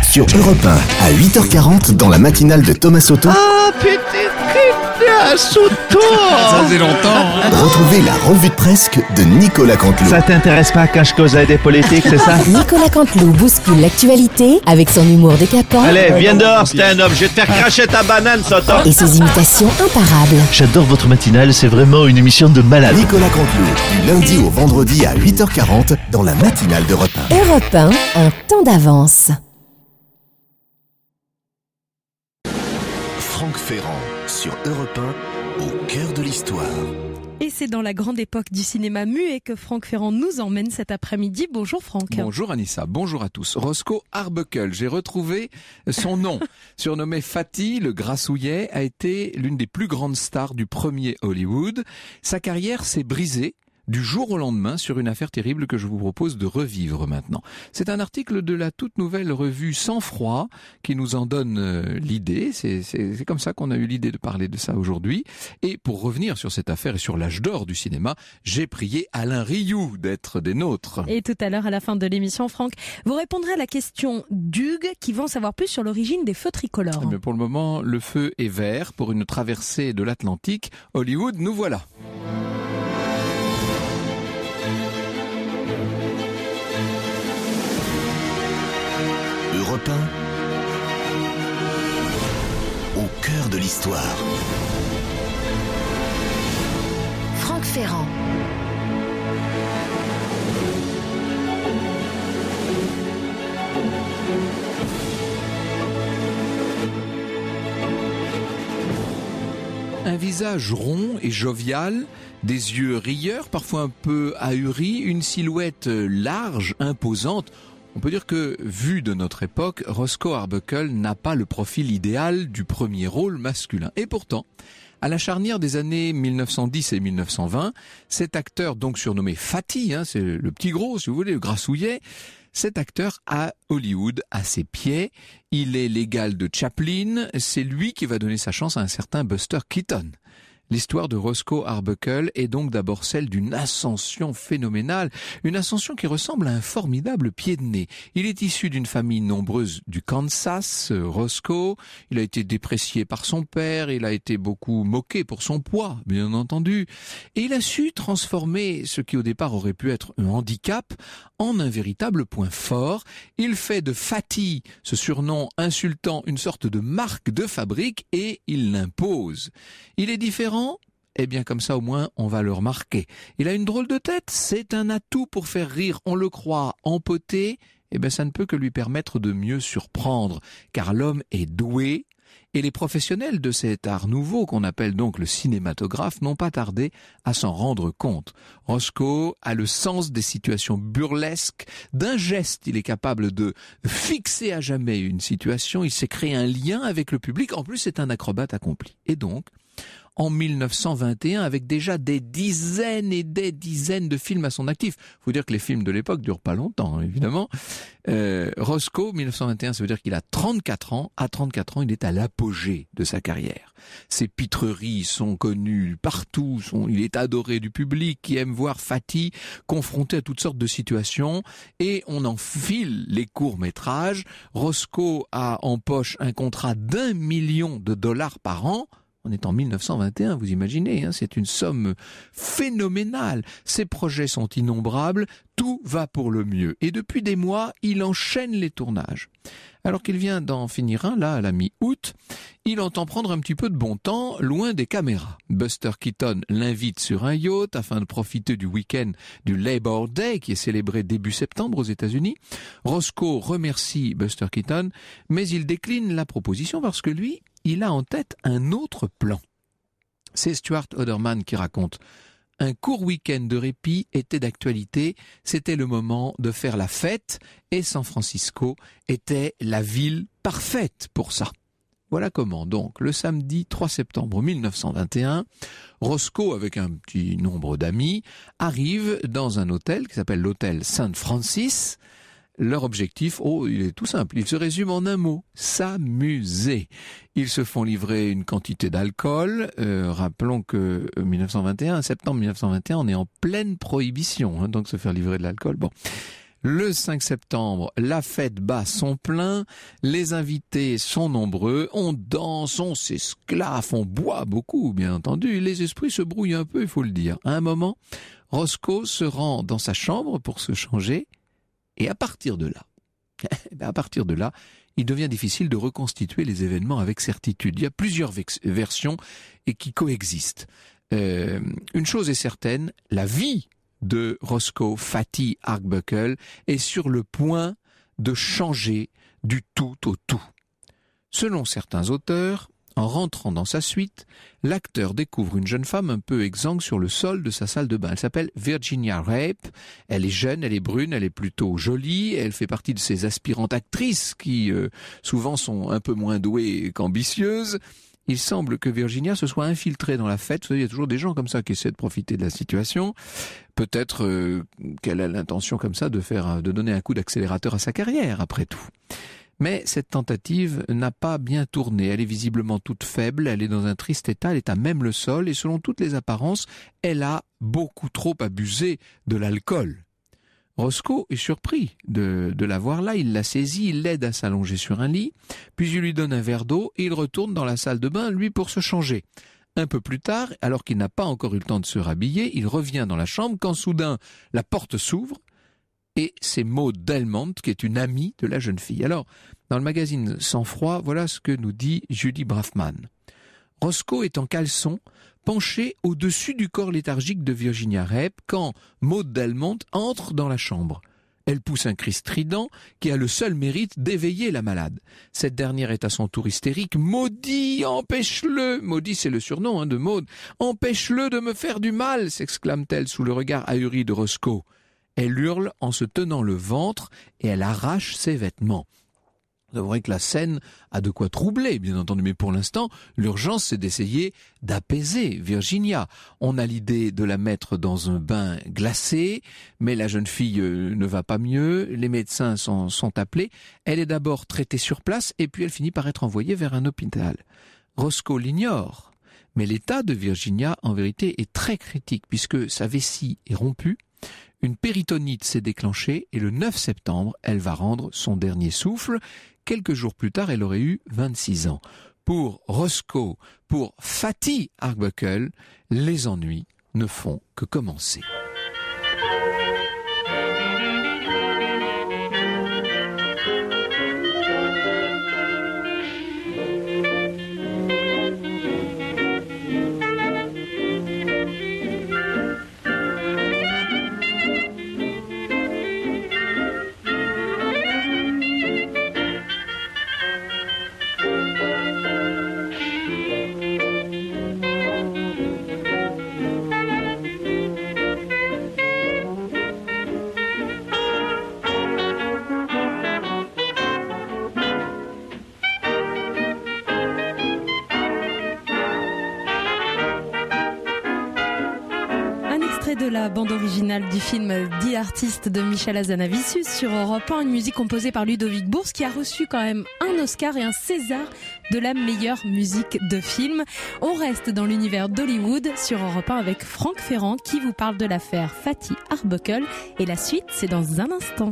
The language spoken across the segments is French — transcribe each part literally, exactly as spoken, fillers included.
sur Europe un à huit heures quarante dans la matinale de Thomas Soto. Ah, petite Christina Soto. Ça faisait longtemps. Hein. Retrouvez la revue de presse de Nicolas Canteloup. Ça t'intéresse pas quand je causais des politiques, c'est ça? Nicolas Canteloup bouscule l'actualité avec son humour décapant. Allez, viens dehors, stand-up, je vais te faire cracher ta banane, Soto. Et ses imitations imparables. J'adore votre matinale, c'est vraiment une émission de malade. Nicolas Canteloup, du lundi au vendredi à huit heures quarante dans la matinale d'Europe un. Europe un, un temps d'avance. Franck Ferrand sur Europe un, au cœur de l'histoire. Et c'est dans la grande époque du cinéma muet que Franck Ferrand nous emmène cet après-midi. Bonjour Franck. Bonjour Anissa, bonjour à tous. Roscoe Arbuckle, j'ai retrouvé son nom. Surnommé Fatty, le grassouillet, a été l'une des plus grandes stars du premier Hollywood. Sa carrière s'est brisée du jour au lendemain sur une affaire terrible que je vous propose de revivre maintenant. C'est un article de la toute nouvelle revue Sang Froid qui nous en donne euh, l'idée. C'est, c'est, c'est comme ça qu'on a eu l'idée de parler de ça aujourd'hui. Et pour revenir sur cette affaire et sur l'âge d'or du cinéma, j'ai prié Alain Rioux d'être des nôtres. Et tout à l'heure, à la fin de l'émission, Franck, vous répondrez à la question d'Hugues qui va en savoir plus sur l'origine des feux tricolores. Mais pour le moment, le feu est vert pour une traversée de l'Atlantique. Hollywood, nous voilà. Europe un, au cœur de l'histoire. Franck Ferrand. Un visage rond et jovial, des yeux rieurs, parfois un peu ahuris, une silhouette large, imposante. On peut dire que, vu de notre époque, Roscoe Arbuckle n'a pas le profil idéal du premier rôle masculin. Et pourtant, à la charnière des années mille neuf cent dix et mille neuf cent vingt, cet acteur donc surnommé Fatty, hein, c'est le petit gros, si vous voulez, le grassouillet, cet acteur à Hollywood, à ses pieds, il est l'égal de Chaplin, c'est lui qui va donner sa chance à un certain Buster Keaton. L'histoire de Roscoe Arbuckle est donc d'abord celle d'une ascension phénoménale, une ascension qui ressemble à un formidable pied de nez. Il est issu d'une famille nombreuse du Kansas, Roscoe. Il a été déprécié par son père, il a été beaucoup moqué pour son poids, bien entendu. Et il a su transformer ce qui au départ aurait pu être un handicap en un véritable point fort. Il fait de Fatty, ce surnom insultant, une sorte de marque de fabrique et il l'impose. Il est différent. Eh bien, comme ça, au moins, on va le remarquer. Il a une drôle de tête, c'est un atout pour faire rire, on le croit, empoté. Eh bien, ça ne peut que lui permettre de mieux surprendre, car l'homme est doué, et les professionnels de cet art nouveau, qu'on appelle donc le cinématographe, n'ont pas tardé à s'en rendre compte. Roscoe a le sens des situations burlesques. D'un geste, il est capable de fixer à jamais une situation, il sait créer un lien avec le public, en plus, c'est un acrobate accompli. Et donc, en mille neuf cent vingt et un, avec déjà des dizaines et des dizaines de films à son actif. Faut dire que les films de l'époque durent pas longtemps, hein, évidemment. Euh, Roscoe, mille neuf cent vingt et un, ça veut dire qu'il a trente-quatre ans. À trente-quatre ans, il est à l'apogée de sa carrière. Ses pitreries sont connues partout. Sont, il est adoré du public qui aime voir Fatty confronté à toutes sortes de situations. Et on enfile les courts-métrages. Roscoe a en poche un contrat d'un million de dollars par an. On est en mille neuf cent vingt et un, vous imaginez, hein, c'est une somme phénoménale. Ses projets sont innombrables, tout va pour le mieux. Et depuis des mois, il enchaîne les tournages. Alors qu'il vient d'en finir un, là, à la mi-août, il entend prendre un petit peu de bon temps, loin des caméras. Buster Keaton l'invite sur un yacht afin de profiter du week-end du Labor Day, qui est célébré début septembre aux États-Unis. Roscoe remercie Buster Keaton, mais il décline la proposition parce que lui, il a en tête un autre plan. C'est Stuart Oderman qui raconte. Un court week-end de répit était d'actualité, c'était le moment de faire la fête et San Francisco était la ville parfaite pour ça. Voilà comment donc, le samedi trois septembre mille neuf cent vingt et un, Roscoe, avec un petit nombre d'amis, arrive dans un hôtel qui s'appelle l'hôtel Saint Francis. Leur objectif, oh, il est tout simple, il se résume en un mot, s'amuser. Ils se font livrer une quantité d'alcool, euh, rappelons que euh, mille neuf cent vingt et un, septembre mille neuf cent vingt et un, on est en pleine prohibition, hein, donc se faire livrer de l'alcool, bon. Le cinq septembre, la fête bat son plein, les invités sont nombreux, on danse, on s'esclaffe, on boit beaucoup, bien entendu, les esprits se brouillent un peu, il faut le dire. À un moment, Roscoe se rend dans sa chambre pour se changer, et à partir de là, à partir de là, il devient difficile de reconstituer les événements avec certitude. Il y a plusieurs vex- versions et qui coexistent. Euh, une chose est certaine, la vie de Roscoe Fatty Arbuckle est sur le point de changer du tout au tout. Selon certains auteurs, en rentrant dans sa suite, l'acteur découvre une jeune femme un peu exsangue sur le sol de sa salle de bain. Elle s'appelle Virginia Rape. Elle est jeune, elle est brune, elle est plutôt jolie. Elle fait partie de ces aspirantes actrices qui euh, souvent sont un peu moins douées qu'ambitieuses. Il semble que Virginia se soit infiltrée dans la fête. Vous savez, il y a toujours des gens comme ça qui essaient de profiter de la situation. Peut-être euh, qu'elle a l'intention comme ça de faire, de donner un coup d'accélérateur à sa carrière, après tout. Mais cette tentative n'a pas bien tourné. Elle est visiblement toute faible, elle est dans un triste état, elle est à même le sol et selon toutes les apparences, elle a beaucoup trop abusé de l'alcool. Roscoe est surpris de, de la voir là, il la saisit, il l'aide à s'allonger sur un lit, puis il lui donne un verre d'eau et il retourne dans la salle de bain, lui, pour se changer. Un peu plus tard, alors qu'il n'a pas encore eu le temps de se rhabiller, il revient dans la chambre quand soudain la porte s'ouvre et c'est Maud Delmont qui est une amie de la jeune fille. Alors, dans le magazine Sang Froid, voilà ce que nous dit Julie Braffman. Roscoe est en caleçon, penché au-dessus du corps léthargique de Virginia Rape quand Maud Delmont entre dans la chambre. Elle pousse un cri strident qui a le seul mérite d'éveiller la malade. Cette dernière est à son tour hystérique. « Maudit, empêche-le !» Maudit, c'est le surnom hein, de Maud. « Empêche-le de me faire du mal !» s'exclame-t-elle sous le regard ahuri de Roscoe. Elle hurle en se tenant le ventre et elle arrache ses vêtements. C'est vrai que la scène a de quoi troubler, bien entendu, mais pour l'instant, l'urgence, c'est d'essayer d'apaiser Virginia. On a l'idée de la mettre dans un bain glacé, mais la jeune fille euh, ne va pas mieux, les médecins sont, sont appelés. Elle est d'abord traitée sur place, et puis elle finit par être envoyée vers un hôpital. Roscoe l'ignore, mais l'état de Virginia, en vérité, est très critique, puisque sa vessie est rompue, une péritonite s'est déclenchée, et le neuf septembre, elle va rendre son dernier souffle. Quelques jours plus tard, elle aurait eu vingt-six ans. Pour Roscoe, pour Fatty Arbuckle, les ennuis ne font que commencer. De la bande originale du film The Artist de Michel Hazanavicius sur Europe un, une musique composée par Ludovic Bourse qui a reçu quand même un Oscar et un César de la meilleure musique de film. On reste dans l'univers d'Hollywood sur Europe un avec Franck Ferrand qui vous parle de l'affaire Fatty Arbuckle et la suite c'est dans un instant.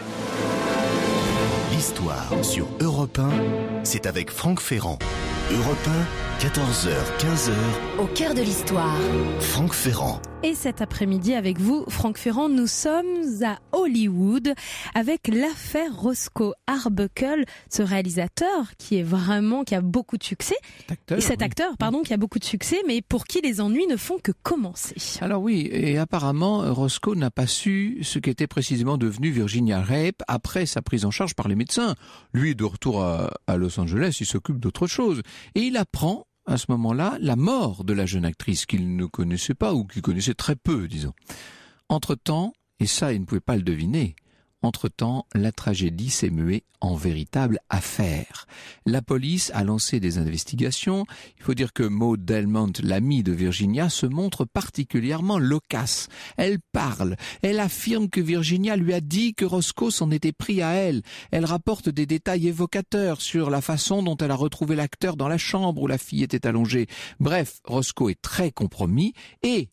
L'histoire sur Europe un, c'est avec Franck Ferrand. Europe un, quatorze heures quinze. Au cœur de l'histoire. Franck Ferrand. Et cet après-midi avec vous, Franck Ferrand, nous sommes à Hollywood avec l'affaire Roscoe Arbuckle, ce réalisateur qui est vraiment, qui a beaucoup de succès. Cet acteur, et cet oui. acteur, pardon, qui a beaucoup de succès, mais pour qui les ennuis ne font que commencer. Alors oui, et apparemment, Roscoe n'a pas su ce qu'était précisément devenu Virginia Rape après sa prise en charge par les médecins. Lui, de retour à, à Los Angeles, il s'occupe d'autre chose. Et il apprend à ce moment-là la mort de la jeune actrice qu'il ne connaissait pas ou qu'il connaissait très peu, disons. Entre-temps, et ça il ne pouvait pas le deviner, entre-temps la tragédie s'est muée en véritable affaire. La police a lancé des investigations. Il faut dire que Maud Delmont, l'amie de Virginia, se montre particulièrement loquace. Elle parle, elle affirme que Virginia lui a dit que Roscoe s'en était pris à elle. Elle rapporte des détails évocateurs sur la façon dont elle a retrouvé l'acteur dans la chambre où la fille était allongée. Bref, Roscoe est très compromis et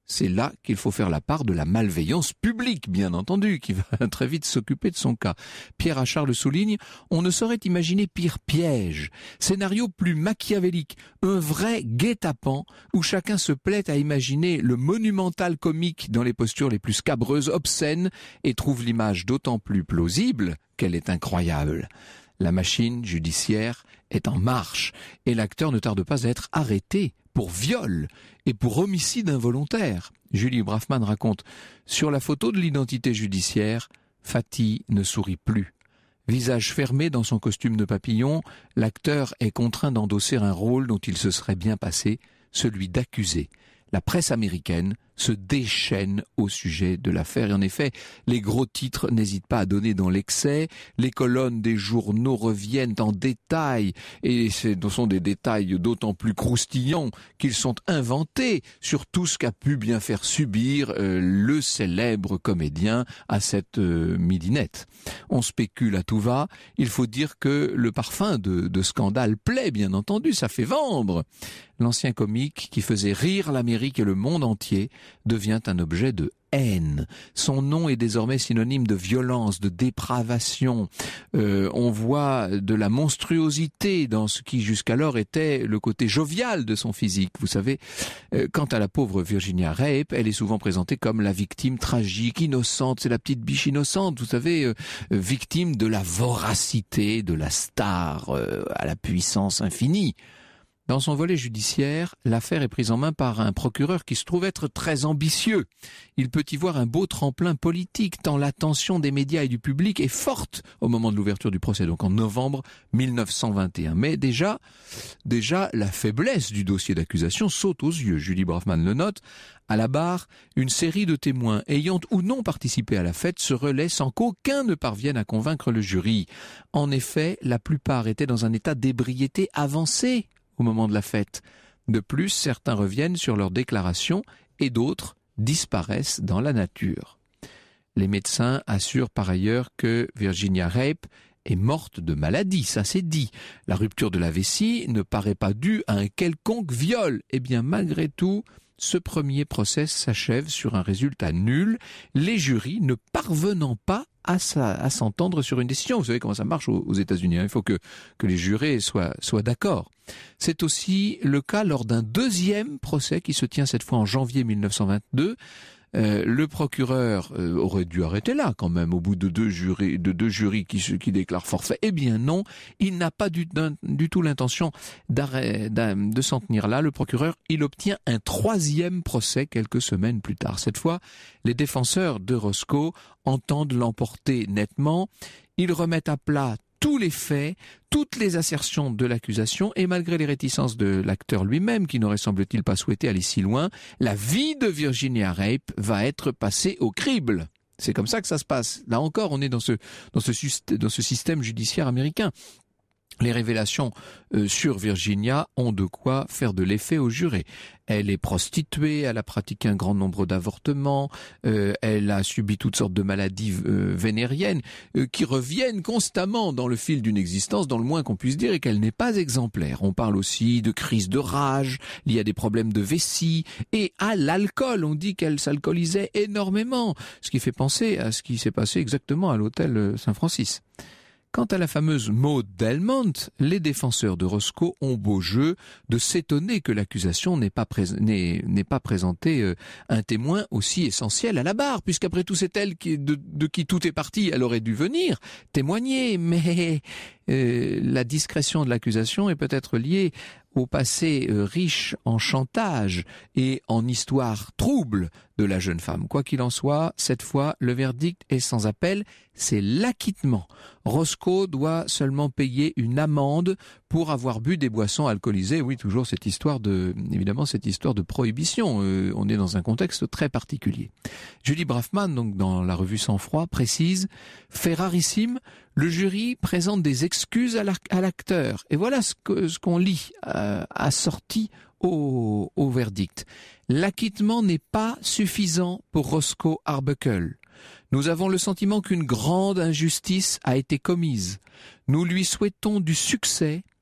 c'est là qu'il faut faire la part de la malveillance publique, bien entendu, qui va très vite s'occuper de son cas. Pierre Achard le souligne, on ne saurait imaginer pire piège, scénario plus machiavélique, un vrai guet-apens où chacun se plaît à imaginer le monumental comique dans les postures les plus scabreuses, obscènes, et trouve l'image d'autant plus plausible qu'elle est incroyable. La machine judiciaire est en marche et l'acteur ne tarde pas à être arrêté pour viol et pour homicide involontaire. Julie Braffman raconte « Sur la photo de l'identité judiciaire, Fatih ne sourit plus. Visage fermé dans son costume de papillon, l'acteur est contraint d'endosser un rôle dont il se serait bien passé, celui d'accusé. La presse américaine se déchaîne au sujet de l'affaire. Et en effet, les gros titres n'hésitent pas à donner dans l'excès. Les colonnes des journaux reviennent en détail. Et ce sont des détails d'autant plus croustillants qu'ils sont inventés sur tout ce qu'a pu bien faire subir euh, le célèbre comédien à cette euh, midinette. On spécule à tout va. Il faut dire que le parfum de, de scandale plaît, bien entendu. Ça fait vendre. L'ancien comique qui faisait rire l'Amérique et le monde entier devient un objet de haine. Son nom est désormais synonyme de violence, de dépravation. Euh, on voit de la monstruosité dans ce qui jusqu'alors était le côté jovial de son physique. Vous savez, euh, quant à la pauvre Virginia Rape, elle est souvent présentée comme la victime tragique, innocente. C'est la petite biche innocente, vous savez, euh, euh, victime de la voracité de la star euh, à la puissance infinie. Dans son volet judiciaire, l'affaire est prise en main par un procureur qui se trouve être très ambitieux. Il peut y voir un beau tremplin politique, tant l'attention des médias et du public est forte au moment de l'ouverture du procès, donc en novembre mille neuf cent vingt et un. Mais déjà, déjà, la faiblesse du dossier d'accusation saute aux yeux. Julie Braffman le note. À la barre, une série de témoins ayant ou non participé à la fête se relaie sans qu'aucun ne parvienne à convaincre le jury. En effet, la plupart étaient dans un état d'ébriété avancé au moment de la fête. De plus, certains reviennent sur leurs déclarations et d'autres disparaissent dans la nature. Les médecins assurent par ailleurs que Virginia Rape est morte de maladie, ça c'est dit. La rupture de la vessie ne paraît pas due à un quelconque viol. Eh bien, malgré tout, ce premier procès s'achève sur un résultat nul, les jurys ne parvenant pas à, sa, à s'entendre sur une décision. Vous savez comment ça marche aux, aux États-Unis, hein. Il faut que, que les jurés soient, soient d'accord. C'est aussi le cas lors d'un deuxième procès qui se tient cette fois en janvier mille neuf cent vingt-deux. Euh, le procureur euh, aurait dû arrêter là quand même au bout de deux jurys, de deux jurys qui, qui déclarent forfait. Eh bien non, il n'a pas du, du tout l'intention d'arrêt, de s'en tenir là. Le procureur, il obtient un troisième procès quelques semaines plus tard. Cette fois, les défenseurs de Roscoe entendent l'emporter nettement. Ils remettent à plat tous les faits, toutes les assertions de l'accusation, et malgré les réticences de l'acteur lui-même, qui n'aurait semble-t-il pas souhaité aller si loin, la vie de Virginia Rape va être passée au crible. C'est comme ça que ça se passe. Là encore, on est dans ce, dans ce, dans ce système judiciaire américain. Les révélations euh, sur Virginia ont de quoi faire de l'effet aux jurés. Elle est prostituée, elle a pratiqué un grand nombre d'avortements, euh, elle a subi toutes sortes de maladies euh, vénériennes euh, qui reviennent constamment dans le fil d'une existence, dans le moins qu'on puisse dire, et qu'elle n'est pas exemplaire. On parle aussi de crises de rage, liées à des problèmes de vessie et à l'alcool. On dit qu'elle s'alcoolisait énormément, ce qui fait penser à ce qui s'est passé exactement à l'hôtel Saint-Francis. Quant à la fameuse Maud Delmont, les défenseurs de Roscoe ont beau jeu de s'étonner que l'accusation n'ait pas, pré- n'ait, n'ait pas présenté euh, un témoin aussi essentiel à la barre, puisqu'après tout c'est elle qui, de, de qui tout est parti, elle aurait dû venir témoigner, mais euh, la discrétion de l'accusation est peut-être liée au passé euh, riche en chantage et en histoire trouble de la jeune femme. Quoi qu'il en soit, cette fois, le verdict est sans appel, c'est l'acquittement. Roscoe doit seulement payer une amende pour avoir bu des boissons alcoolisées. Oui, toujours cette histoire de, évidemment, cette histoire de prohibition. Euh, on est dans un contexte très particulier. Julie Braffman, donc dans la revue Sang Froid, précise, fait rarissime, le jury présente des excuses à l'acteur. Et voilà ce que, ce qu'on lit euh, assorti au, au verdict. L'acquittement n'est pas suffisant pour Roscoe Arbuckle. Nous avons le sentiment qu'une grande injustice a été commise. Nous lui souhaitons du succès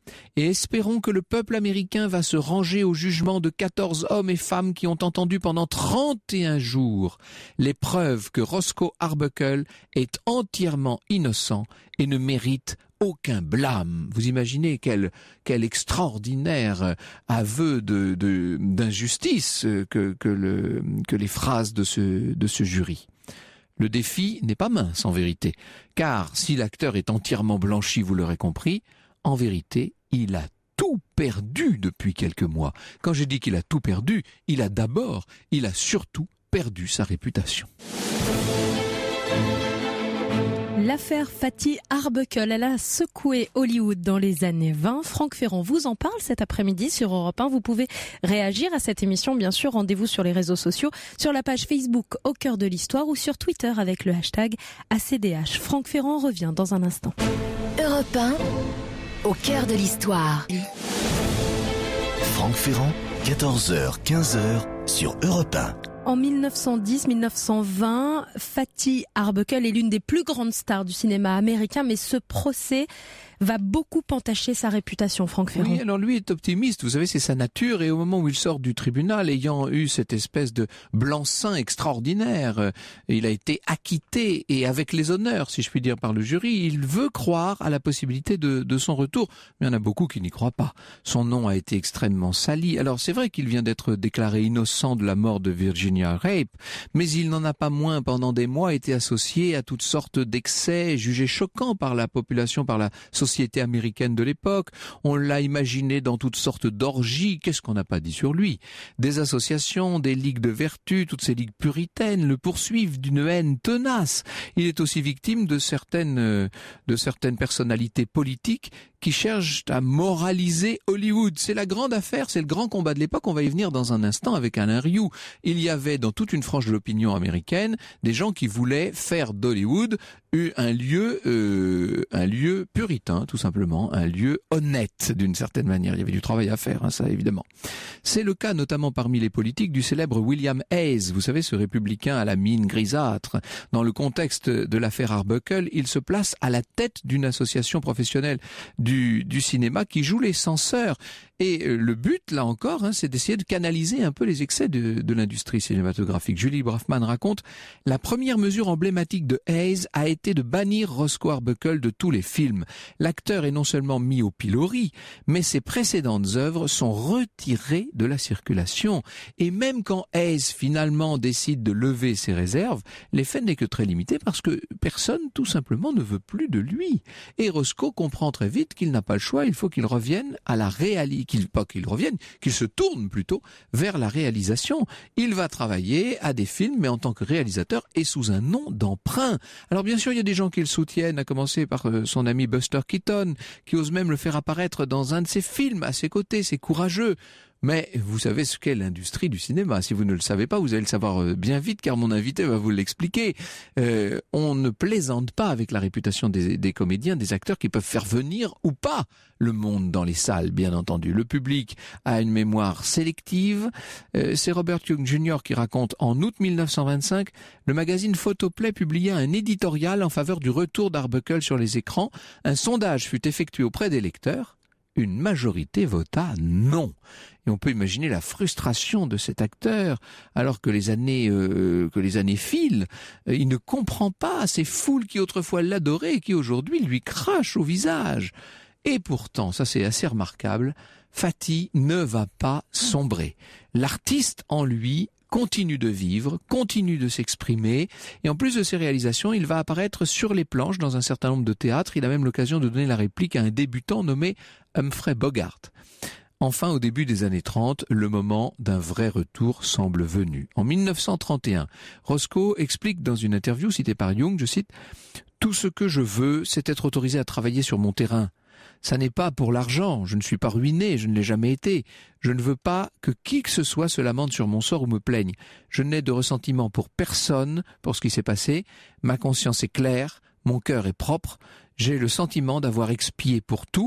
et espérons que le peuple américain va se ranger au jugement de quatorze hommes et femmes qui ont entendu pendant trente et un jours les preuves que Roscoe Arbuckle est entièrement innocent et ne mérite aucun blâme. Vous imaginez quel, quel extraordinaire aveu de, de, d'injustice que, que, le, que les phrases de ce, de ce jury. Le défi n'est pas mince en vérité, car si l'acteur est entièrement blanchi, vous l'aurez compris, en vérité, il a tout perdu depuis quelques mois. Quand je dis qu'il a tout perdu, il a d'abord, il a surtout perdu sa réputation. L'affaire Fatty Arbuckle, elle a secoué Hollywood dans les années vingt. Franck Ferrand vous en parle cet après-midi sur Europe un. Vous pouvez réagir à cette émission, bien sûr. Rendez-vous sur les réseaux sociaux, sur la page Facebook Au cœur de l'histoire ou sur Twitter avec le hashtag A C D H. Franck Ferrand revient dans un instant. Europe un, au cœur de l'histoire. Franck Ferrand, quatorze heures quinze sur Europe un. En mille neuf cent dix mille neuf cent vingt, Fatty Arbuckle est l'une des plus grandes stars du cinéma américain, mais ce procès va beaucoup entacher sa réputation, Franck Ferrand. Oui, alors lui est optimiste, vous savez, c'est sa nature, et au moment où il sort du tribunal, ayant eu cette espèce de blanc-seing extraordinaire, il a été acquitté, et avec les honneurs, si je puis dire, par le jury, il veut croire à la possibilité de, de son retour, mais il y en a beaucoup qui n'y croient pas. Son nom a été extrêmement sali. Alors c'est vrai qu'il vient d'être déclaré innocent de la mort de Virginia Rape, mais il n'en a pas moins, pendant des mois, été associé à toutes sortes d'excès jugés choquants par la population, par la société américaine de l'époque. On l'a imaginé dans toutes sortes d'orgies. Qu'est-ce qu'on n'a pas dit sur lui? Des associations, des ligues de vertu, toutes ces ligues puritaines le poursuivent d'une haine tenace. Il est aussi victime de certaines, de certaines personnalités politiques qui cherchent à moraliser Hollywood. C'est la grande affaire, c'est le grand combat de l'époque. On va y venir dans un instant avec Alain Rioux. Il y avait dans toute une frange de l'opinion américaine des gens qui voulaient faire d'Hollywood un lieu, euh, un lieu puritain, tout simplement, un lieu honnête d'une certaine manière. Il y avait du travail à faire, hein, ça évidemment. C'est le cas notamment parmi les politiques du célèbre William Hayes, vous savez, ce républicain à la mine grisâtre. Dans le contexte de l'affaire Arbuckle, il se place à la tête d'une association professionnelle du, du cinéma qui joue les censeurs. Et le but, là encore, hein, c'est d'essayer de canaliser un peu les excès de, de l'industrie cinématographique. Julie Brafman raconte « La première mesure emblématique de Hayes a été de bannir Roscoe Arbuckle de tous les films. L'acteur est non seulement mis au pilori, mais ses précédentes œuvres sont retirées de la circulation. Et même quand Hayes finalement décide de lever ses réserves, l'effet n'est que très limité parce que personne tout simplement ne veut plus de lui. Et Roscoe comprend très vite qu'il n'a pas le choix, il faut qu'il revienne à la réalité. Qu'il, pas qu'il revienne, qu'il se tourne plutôt vers la réalisation. Il va travailler à des films, mais en tant que réalisateur et sous un nom d'emprunt. Alors bien sûr, il y a des gens qui le soutiennent, à commencer par euh, son ami Buster Keaton, qui ose même le faire apparaître dans un de ses films à ses côtés. C'est courageux. Mais vous savez ce qu'est l'industrie du cinéma. Si vous ne le savez pas, vous allez le savoir bien vite, car mon invité va vous l'expliquer. Euh, on ne plaisante pas avec la réputation des, des comédiens, des acteurs qui peuvent faire venir ou pas le monde dans les salles, bien entendu. Le public a une mémoire sélective. Euh, c'est Robert Young junior qui raconte en août mille neuf cent vingt-cinq, le magazine Photoplay publia un éditorial en faveur du retour d'Arbuckle sur les écrans. Un sondage fut effectué auprès des lecteurs. Une majorité vota non. Et on peut imaginer la frustration de cet acteur, alors que les années euh, que les années filent, euh, il ne comprend pas ces foules qui autrefois l'adoraient et qui aujourd'hui lui crachent au visage. Et pourtant, ça c'est assez remarquable, Fatty ne va pas sombrer. L'artiste en lui continue de vivre, continue de s'exprimer, et en plus de ses réalisations, il va apparaître sur les planches dans un certain nombre de théâtres. Il a même l'occasion de donner la réplique à un débutant nommé Humphrey Bogart. Enfin, au début des années trente, le moment d'un vrai retour semble venu. En mille neuf cent trente et un, Roscoe explique dans une interview citée par Young, je cite, « Tout ce que je veux, c'est être autorisé à travailler sur mon terrain. Ça n'est pas pour l'argent, je ne suis pas ruiné, je ne l'ai jamais été. Je ne veux pas que qui que ce soit se lamente sur mon sort ou me plaigne. Je n'ai de ressentiment pour personne pour ce qui s'est passé. Ma conscience est claire, mon cœur est propre. J'ai le sentiment d'avoir expié pour tout.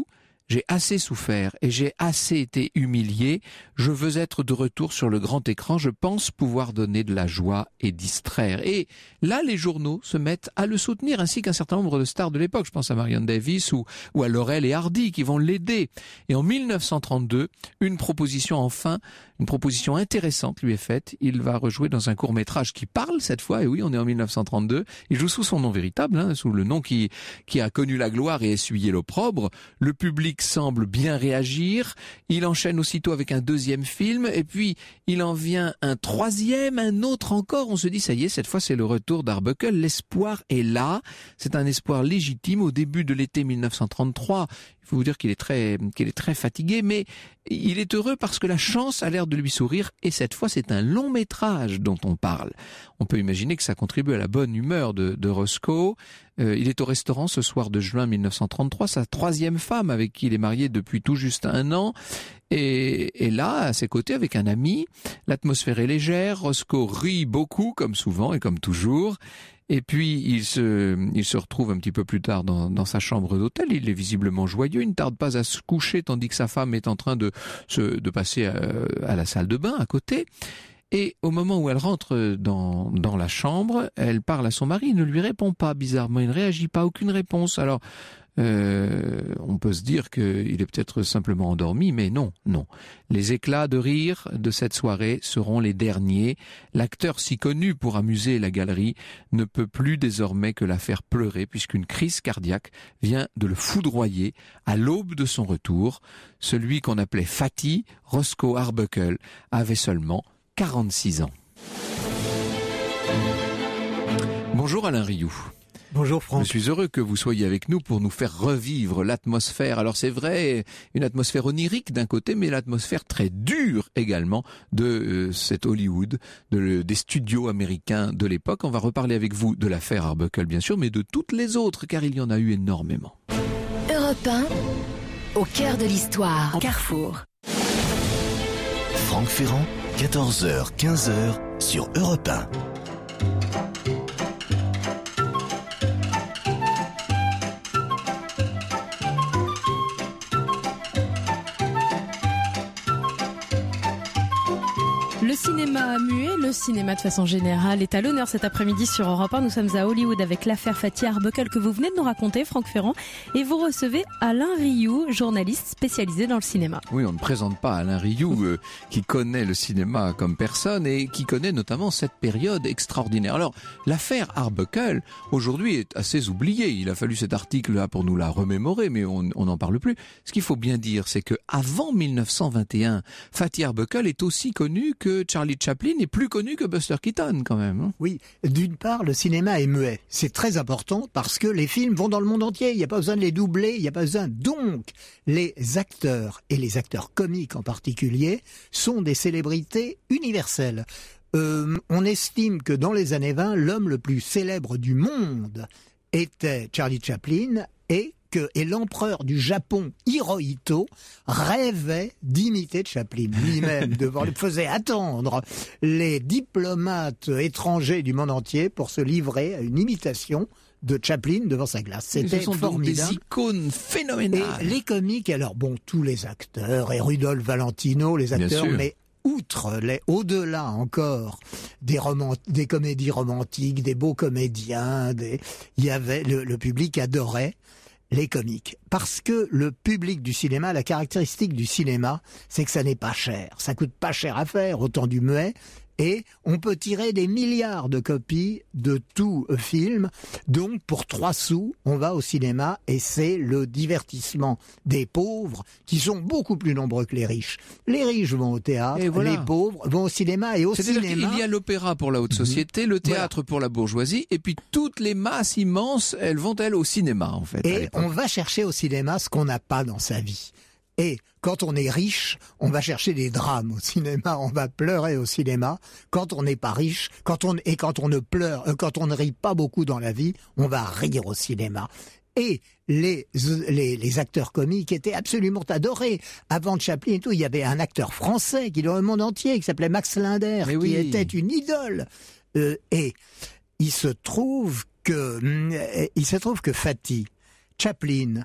j'ai assez souffert et j'ai assez été humilié. Je veux être de retour sur le grand écran. Je pense pouvoir donner de la joie et distraire. Et là, les journaux se mettent à le soutenir, ainsi qu'un certain nombre de stars de l'époque. Je pense à Marion Davies ou, ou à Laurel et Hardy qui vont l'aider. Et en mille neuf cent trente-deux, une proposition enfin, une proposition intéressante lui est faite. Il va rejouer dans un court-métrage qui parle cette fois. Et oui, on est en mille neuf cent trente-deux. Il joue sous son nom véritable, hein, sous le nom qui, qui a connu la gloire et essuyé l'opprobre. Le public semble bien réagir. Il enchaîne aussitôt avec un deuxième film. Et puis, il en vient un troisième, un autre encore. On se dit, ça y est, cette fois, c'est le retour d'Arbuckle. L'espoir est là. C'est un espoir légitime. Au début de l'été mille neuf cent trente-trois, il faut vous dire qu'il est très, qu'il est très fatigué, mais il est heureux parce que la chance a l'air de lui sourire. Et cette fois, c'est un long métrage dont on parle. On peut imaginer que ça contribue à la bonne humeur de, de Roscoe. Euh, il est au restaurant ce soir de juin mille neuf cent trente-trois, sa troisième femme avec qui il est marié depuis tout juste un an. Et, et là, à ses côtés, avec un ami, l'atmosphère est légère. Roscoe rit beaucoup, comme souvent et comme toujours. Et puis, il se, il se retrouve un petit peu plus tard dans, dans sa chambre d'hôtel. Il est visiblement joyeux. Il ne tarde pas à se coucher, tandis que sa femme est en train de, se, de passer à, à la salle de bain à côté. Et au moment où elle rentre dans, dans la chambre, elle parle à son mari. Il ne lui répond pas, bizarrement. Il ne réagit pas, aucune réponse. Alors, Euh, on peut se dire qu'il est peut-être simplement endormi, mais non, non. Les éclats de rire de cette soirée seront les derniers. L'acteur si connu pour amuser la galerie ne peut plus désormais que la faire pleurer, puisqu'une crise cardiaque vient de le foudroyer à l'aube de son retour. Celui qu'on appelait Fatty, Roscoe Arbuckle, avait seulement quarante-six ans. Bonjour Alain Rioux. Bonjour Franck. Je suis heureux que vous soyez avec nous pour nous faire revivre l'atmosphère. Alors c'est vrai, une atmosphère onirique d'un côté, mais l'atmosphère très dure également de euh, cet Hollywood, de le, des studios américains de l'époque. On va reparler avec vous de l'affaire Arbuckle bien sûr, mais de toutes les autres, car il y en a eu énormément. Europe un, au cœur de l'histoire. Carrefour. Franck Ferrand, quatorze heures quinze heures sur Europe un. Le cinéma muet, le cinéma de façon générale, est à l'honneur cet après-midi sur Europe un. Nous sommes à Hollywood avec l'affaire Fatty Arbuckle que vous venez de nous raconter, Franck Ferrand, et vous recevez Alain Rioux, journaliste spécialisé dans le cinéma. Oui, on ne présente pas Alain Rioux, euh, qui connaît le cinéma comme personne et qui connaît notamment cette période extraordinaire. Alors, l'affaire Arbuckle, aujourd'hui, est assez oubliée. Il a fallu cet article-là pour nous la remémorer, mais on n'en parle plus. Ce qu'il faut bien dire, c'est que avant mille neuf cent vingt et un, Fatty Arbuckle est aussi connu que Charlie Chaplin est plus connu que Buster Keaton quand même. Hein. Oui, d'une part, le cinéma est muet. C'est très important parce que les films vont dans le monde entier. Il n'y a pas besoin de les doubler, il n'y a pas besoin. Donc, les acteurs, et les acteurs comiques en particulier, sont des célébrités universelles. Euh, on estime que dans les années vingt, l'homme le plus célèbre du monde était Charlie Chaplin et que, et l'empereur du Japon, Hirohito, rêvait d'imiter Chaplin. Lui-même devant, faisait attendre les diplomates étrangers du monde entier pour se livrer à une imitation de Chaplin devant sa glace. C'était Ce sont formidable. donc des icônes phénoménales. Et les comiques, alors bon, tous les acteurs, et Rudolph Valentino, les acteurs, mais outre, les, au-delà encore des romans, des comédies romantiques, des beaux comédiens, des, il y avait, le, le public adorait les comiques. Parce que le public du cinéma, la caractéristique du cinéma, c'est que ça n'est pas cher. Ça coûte pas cher à faire, autant du muet. Et on peut tirer des milliards de copies de tout film. Donc, pour trois sous, on va au cinéma et c'est le divertissement des pauvres qui sont beaucoup plus nombreux que les riches. Les riches vont au théâtre, voilà. Les pauvres vont au cinéma et au C'est-à-dire cinéma. qu'il y a l'opéra pour la haute société, mmh. le théâtre voilà. pour la bourgeoisie, et puis toutes les masses immenses, elles vont elles au cinéma en fait. Et on va chercher au cinéma ce qu'on n'a pas dans sa vie. Et quand on est riche, on va chercher des drames au cinéma, on va pleurer au cinéma. Quand on n'est pas riche, quand on et quand on ne pleure, euh, quand on ne rit pas beaucoup dans la vie, on va rire au cinéma. Et les, les les acteurs comiques étaient absolument adorés. Avant Chaplin et tout, il y avait un acteur français qui est dans le monde entier, qui s'appelait Max Linder, Mais qui oui. était une idole. Euh, et il se trouve que il se trouve que Fatty, Chaplin,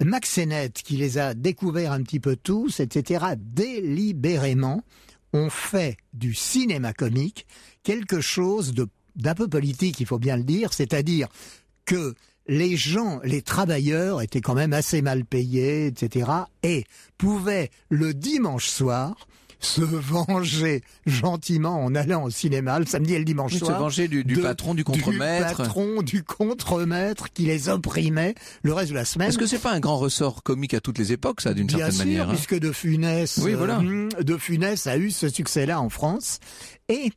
Max Sennett, qui les a découverts un petit peu tous, et cetera, délibérément, ont fait du cinéma comique quelque chose de, d'un peu politique, il faut bien le dire, c'est-à-dire que les gens, les travailleurs étaient quand même assez mal payés, et cetera, et pouvaient le dimanche soir se venger gentiment en allant au cinéma le samedi et le dimanche oui, soir. Se venger du, du de, patron, du contremaître. Du patron, du contremaître qui les opprimait le reste de la semaine. Est-ce que c'est pas un grand ressort comique à toutes les époques, ça, d'une Bien certaine sûr, manière hein. Puisque De Funès, oui, voilà. euh, De Funès a eu ce succès-là en France. Et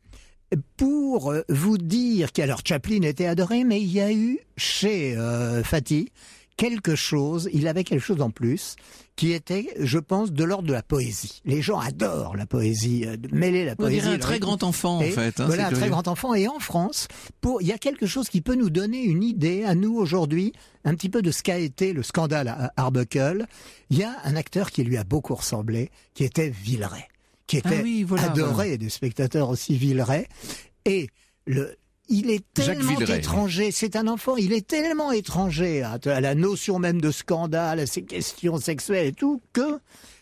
pour vous dire qu'alors Chaplin était adoré, mais il y a eu chez euh, Fatih quelque chose, il avait quelque chose en plus, qui était, je pense, de l'ordre de la poésie. Les gens adorent la poésie, euh, mêler la poésie. On dirait un très grand enfant, et, en fait. Hein, voilà, un très grand enfant. Et en France, pour, il y a quelque chose qui peut nous donner une idée, à nous aujourd'hui, un petit peu de ce qu'a été le scandale Arbuckle. Il y a un acteur qui lui a beaucoup ressemblé, qui était Villeray, qui était ah oui, voilà, adoré voilà. des spectateurs aussi, Villeray. Et le... Il est tellement étranger, c'est un enfant, il est tellement étranger à, à la notion même de scandale, à ces questions sexuelles et tout, que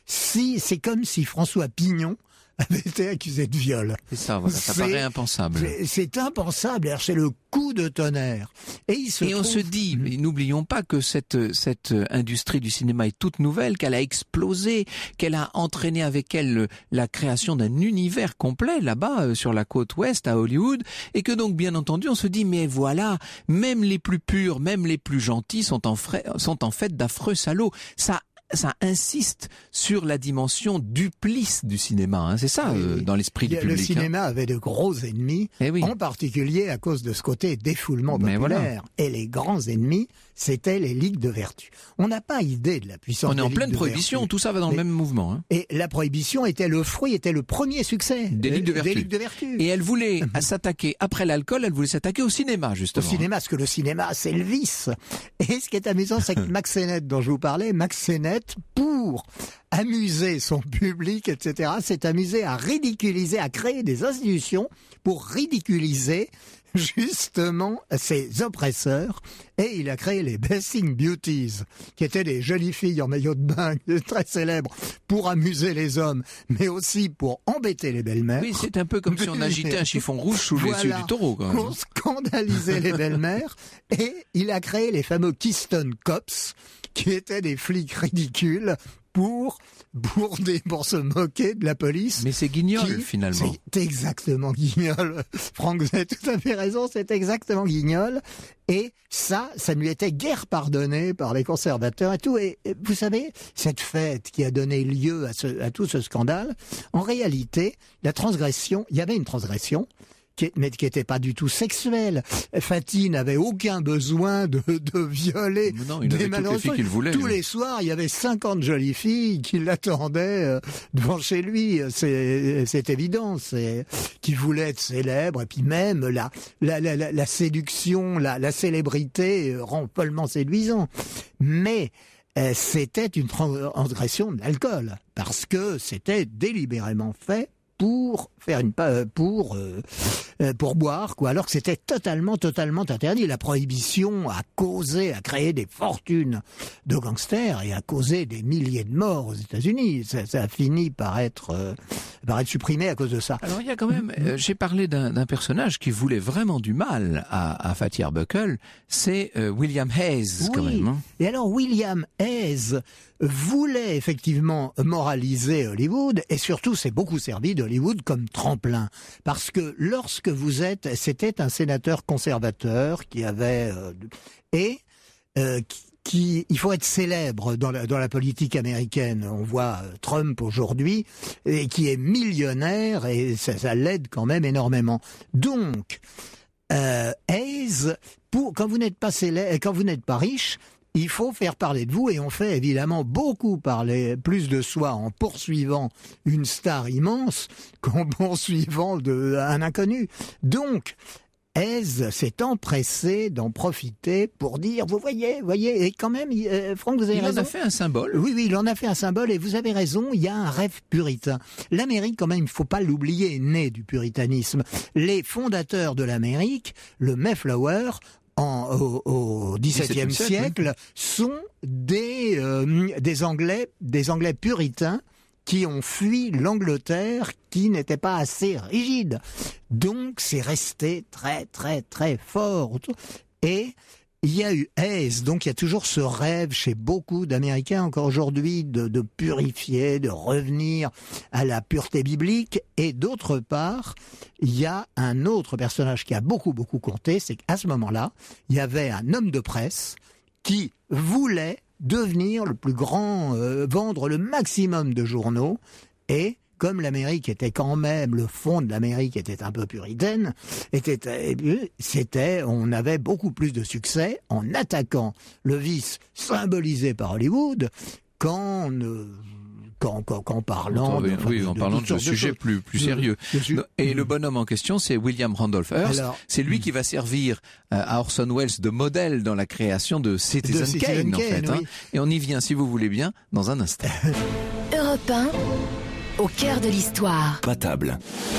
si c'est comme si François Pignon avait été accusé de viol. C'est ça, voilà, ça paraît impensable. C'est, c'est impensable, alors c'est le coup de tonnerre. Et, il se et trouve... on se dit, mais n'oublions pas que cette, cette industrie du cinéma est toute nouvelle, qu'elle a explosé, qu'elle a entraîné avec elle la création d'un univers complet là-bas, sur la côte ouest, à Hollywood, et que donc, bien entendu, on se dit, mais voilà, même les plus purs, même les plus gentils sont en, frais, sont en fait d'affreux salauds. Ça ça insiste sur la dimension duplice du cinéma, hein. C'est ça, euh, dans l'esprit du public. Le cinéma hein. avait de gros ennemis, eh oui. en particulier à cause de ce côté défoulement populaire. Voilà. Et les grands ennemis, c'était les ligues de vertu. On n'a pas idée de la puissance. On est en pleine prohibition, vertu. Tout ça va dans Mais, le même mouvement. Hein. Et la prohibition était le fruit, était le premier succès des ligues de vertu. Des ligues de vertu. Et elle voulait s'attaquer, après l'alcool, elle voulait s'attaquer au cinéma, justement. Au cinéma, parce que le cinéma, c'est le vice. Et ce qui est amusant, c'est que Max Sennett, dont je vous parlais, Max Sennett, pour amuser son public, et cetera, s'est amusé à ridiculiser, à créer des institutions pour ridiculiser justement ses oppresseurs, et il a créé les Bathing Beauties, qui étaient des jolies filles en maillot de bain très célèbres pour amuser les hommes, mais aussi pour embêter les belles-mères. Oui, c'est un peu comme si on agitait un chiffon rouge sous voilà, les yeux du taureau, quand même. Pour scandaliser les belles-mères, et il a créé les fameux Keystone Cops, qui étaient des flics ridicules, pour pour des pour se moquer de la police. Mais c'est Guignol qui, finalement. C'est exactement Guignol. Franck, vous avez tout à fait raison, c'est exactement Guignol. Et ça, ça ne lui était guère pardonné par les conservateurs et tout. Et vous savez, cette fête qui a donné lieu à, ce, à tout ce scandale, en réalité, la transgression, il y avait une transgression, Qui, mais qui n'était pas du tout sexuelle. Fatih n'avait aucun besoin de, de violer non, il des avait toutes les filles qu'il voulait. Tous les soirs, il y avait cinquante jolies filles qui l'attendaient euh, devant chez lui. C'est, c'est évident, c'est qui voulait être célèbre. Et puis même la, la, la, la, la séduction, la, la célébrité rend follement séduisant. Mais euh, c'était une transgression de l'alcool parce que c'était délibérément fait pour faire une pour euh, pour boire quoi, alors que c'était totalement totalement interdit. La prohibition a causé, a créé des fortunes de gangsters et a causé des milliers de morts aux États-Unis. Ça, ça a fini par être euh, par être supprimé à cause de ça. Alors il y a quand même, euh, j'ai parlé d'un, d'un personnage qui voulait vraiment du mal à, à Fatih Arbuckle, c'est euh, William Hayes, oui. quand même. Hein. Et alors William Hayes voulait effectivement moraliser Hollywood et surtout s'est beaucoup servi d'Hollywood comme tremplin, parce que lorsque vous êtes, c'était un sénateur conservateur qui avait euh, et euh, qui, qui, il faut être célèbre dans la, dans la politique américaine. On voit Trump aujourd'hui et qui est millionnaire et ça, ça l'aide quand même énormément. Donc, euh, Hayes, pour quand vous n'êtes pas célèbre, quand vous n'êtes pas riche, il faut faire parler de vous, et on fait évidemment beaucoup parler plus de soi en poursuivant une star immense qu'en poursuivant de, un inconnu. Donc, Hayes s'est empressé d'en profiter pour dire, vous voyez, vous voyez, et quand même, euh, Franck, vous avez il raison. Il en a fait un symbole. Oui, oui, il en a fait un symbole, et vous avez raison, il y a un rêve puritain. L'Amérique, quand même, il ne faut pas l'oublier, est née du puritanisme. Les fondateurs de l'Amérique, le Mayflower, en, au, au dix-septième siècle oui. sont des, euh, des Anglais, des Anglais puritains qui ont fui l'Angleterre, qui n'était pas assez rigide. Donc, c'est resté très, très, très fort. Et il y a eu aise, donc il y a toujours ce rêve chez beaucoup d'Américains encore aujourd'hui de, de purifier, de revenir à la pureté biblique. Et d'autre part, il y a un autre personnage qui a beaucoup, beaucoup compté, c'est qu'à ce moment-là, il y avait un homme de presse qui voulait devenir le plus grand, euh, vendre le maximum de journaux, et comme l'Amérique était quand même, le fond de l'Amérique était un peu puritaine, était, c'était, on avait beaucoup plus de succès en attaquant le vice symbolisé par Hollywood qu'en euh, Qu'en, qu'en, qu'en parlant, de, enfin, oui, de, en de, parlant de, de, de sujets plus, plus sérieux. Et le bonhomme en question, c'est William Randolph Hearst. Alors, c'est lui qui va servir à Orson Welles de modèle dans la création de Citizen, de Kane, Kane, en fait. Oui. Hein. Et on y vient, si vous voulez bien, dans un instant. Europe un, au cœur de l'histoire. Pas table.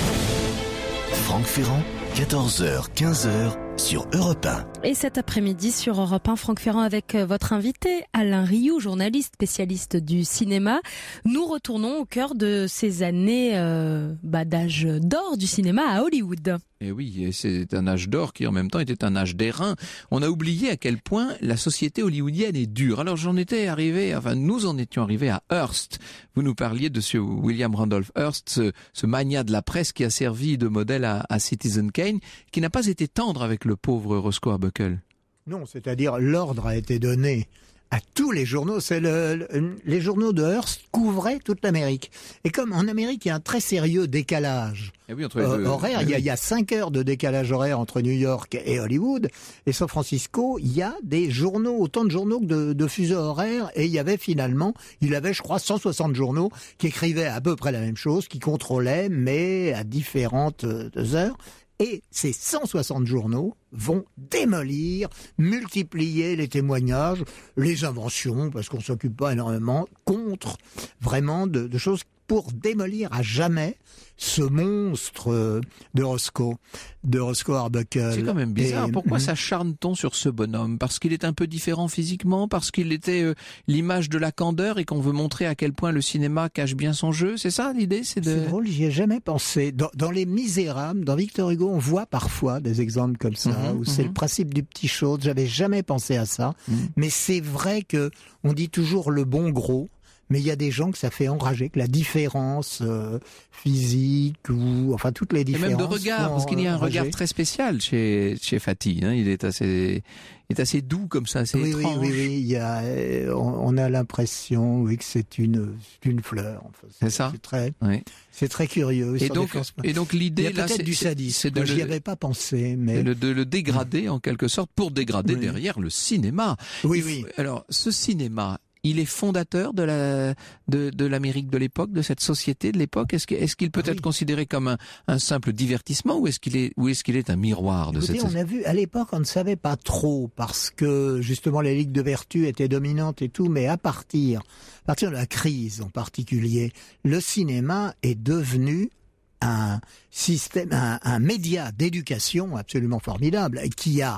Franck Ferrand, quatorze heures, quinze heures, sur Europe un. Et cet après-midi sur Europe un, Franck Ferrand avec votre invité Alain Rioux, journaliste spécialiste du cinéma. Nous retournons au cœur de ces années euh, bah, d'âge d'or du cinéma à Hollywood. Et oui, et c'est un âge d'or qui en même temps était un âge d'airain. On a oublié à quel point la société hollywoodienne est dure. Alors j'en étais arrivé, enfin nous en étions arrivés à Hearst. Vous nous parliez de ce William Randolph Hearst, ce, ce magnat de la presse qui a servi de modèle à, à Citizen Kane, qui n'a pas été tendre avec le pauvre Roscoe Arbuckle. Non, c'est-à-dire l'ordre a été donné à tous les journaux. C'est le, le, les journaux de Hearst couvraient toute l'Amérique. Et comme en Amérique, il y a un très sérieux décalage et oui, entre euh, deux, horaire, il y, a, il y a cinq heures de décalage horaire entre New York et Hollywood. Et San Francisco, il y a des journaux, autant de journaux que de, de fuseaux horaires. Et il y avait finalement, il avait, je crois, cent soixante journaux qui écrivaient à peu près la même chose, qui contrôlaient, mais à différentes heures. Et ces cent soixante journaux vont démolir, multiplier les témoignages, les inventions, parce qu'on s'occupe pas énormément, contre vraiment de, de choses pour démolir à jamais ce monstre de Roscoe, de Roscoe Arbuckle. C'est quand même bizarre. Et, Pourquoi mmh. s'acharne-t-on sur ce bonhomme? Parce qu'il est un peu différent physiquement, parce qu'il était euh, l'image de la candeur et qu'on veut montrer à quel point le cinéma cache bien son jeu. C'est ça l'idée? C'est, de... c'est drôle, j'y ai jamais pensé. Dans, dans Les Misérables, dans Victor Hugo, on voit parfois des exemples comme ça, mmh, où mmh. c'est le principe du petit chose. J'avais jamais pensé à ça. Mmh. Mais c'est vrai que on dit toujours le bon gros. Mais il y a des gens que ça fait enrager, que la différence euh, physique ou enfin toutes les différences. Et même de regard, parce qu'il y a un enrager. regard très spécial chez chez Fatih. Hein, il est assez, il est assez doux comme ça, assez oui, étrange. Oui, oui, oui. Il y a, on, on a l'impression, oui, que c'est une, une fleur. Enfin, c'est, c'est ça. C'est très, oui. c'est très curieux. Et donc, et donc l'idée il y a là, peut-être c'est du sadisme. C'est de Moi, le, j'y avais pas pensé, mais de, de le dégrader en quelque sorte pour dégrader oui. derrière le cinéma. Oui, il, oui. Alors, ce cinéma. Il est fondateur de la de, de l'Amérique de l'époque, de cette société de l'époque. Est-ce, que, est-ce qu'il peut oui. être considéré comme un, un simple divertissement ou est-ce qu'il est ou est-ce qu'il est un miroir de Écoutez, cette on a vu à l'époque, on ne savait pas trop parce que justement les ligues de vertu étaient dominantes et tout, mais à partir à partir de la crise en particulier, le cinéma est devenu un système, un, un média d'éducation absolument formidable qui a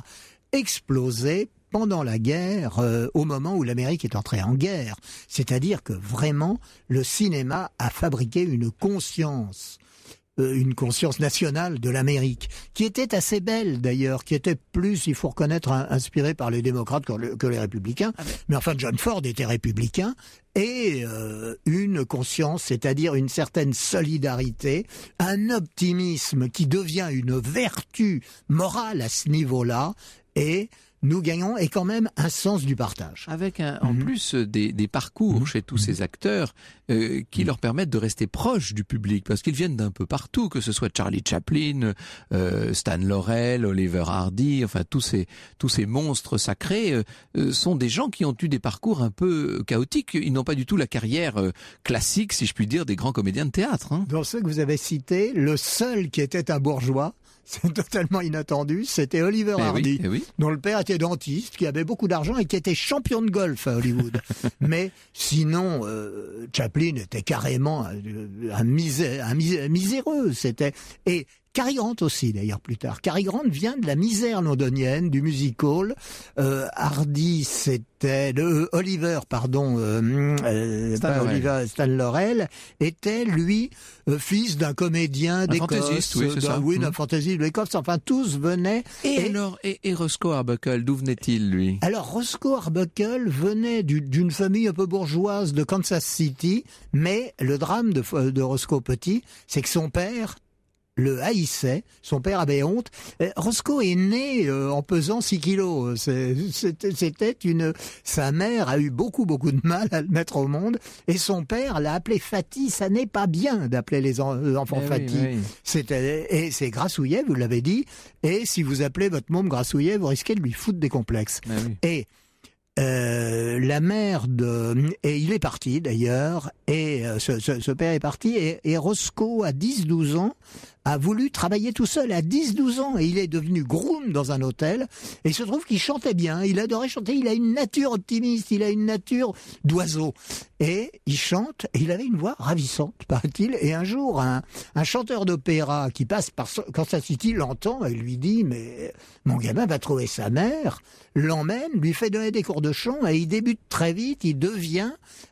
explosé pendant la guerre, euh, au moment où l'Amérique est entrée en guerre. C'est-à-dire que vraiment, le cinéma a fabriqué une conscience, euh, une conscience nationale de l'Amérique, qui était assez belle d'ailleurs, qui était plus, il faut reconnaître, un, inspirée par les démocrates que, le, que les républicains. Ah ben. Mais enfin, John Ford était républicain. Et euh, une conscience, c'est-à-dire une certaine solidarité, un optimisme qui devient une vertu morale à ce niveau-là, et nous gagnons et quand même un sens du partage. Avec un, en mmh. plus des, des parcours mmh. chez tous ces acteurs euh, qui mmh. leur permettent de rester proches du public parce qu'ils viennent d'un peu partout, que ce soit Charlie Chaplin, euh, Stan Laurel, Oliver Hardy, enfin tous ces tous ces monstres sacrés euh, sont des gens qui ont eu des parcours un peu chaotiques. Ils n'ont pas du tout la carrière euh, classique, si je puis dire, des grands comédiens de théâtre. Hein. Dans ceux que vous avez cités, le seul qui était un bourgeois, c'est totalement inattendu, c'était Oliver eh Hardy, oui, eh oui. dont le père était dentiste, qui avait beaucoup d'argent et qui était champion de golf à Hollywood. Mais sinon, euh, Chaplin était carrément un, un, misé, un misé, miséreux. C'était et Cary Grant aussi, d'ailleurs, plus tard. Cary Grant vient de la misère londonienne, du music-hall. Euh, Hardy, c'était... Euh, Oliver, pardon, euh, euh, Stan pas Laurel. Oliver, Stan Laurel, était, lui, euh, fils d'un comédien d'Écosse. fantaisiste, oui, c'est d'un, ça. Oui, d'un Mmh. fantaisiste d'Écosse. Enfin, tous venaient... Et, et alors, et, et Roscoe Arbuckle, d'où venait-il, lui? Alors, Roscoe Arbuckle venait du, d'une famille un peu bourgeoise de Kansas City, mais le drame de, de Roscoe Petit, c'est que son père le haïssait, son père avait honte. Euh, Roscoe est né euh, en pesant six kilos. C'est, c'était, c'était une... Sa mère a eu beaucoup, beaucoup de mal à le mettre au monde, et son père l'a appelé Fatty. Ça n'est pas bien d'appeler les en- enfants Eh oui, Fatty. oui. C'était, et c'est Grassouillet, vous l'avez dit, et si vous appelez votre môme Grassouillet, vous risquez de lui foutre des complexes. Ah oui. Et euh, la mère de... Et il est parti d'ailleurs, et euh, ce, ce, ce père est parti, et, et Roscoe, à dix douze ans, a voulu travailler tout seul à dix douze ans, et il est devenu groom dans un hôtel, et il se trouve qu'il chantait bien, il adorait chanter, il a une nature optimiste, il a une nature d'oiseau, et il chante, et il avait une voix ravissante, paraît-il, et un jour, un, un chanteur d'opéra qui passe par Kansas City l'entend, et lui dit, mais mon gamin va trouver sa mère, l'emmène, lui fait donner des cours de chant, et il débute très vite, il devient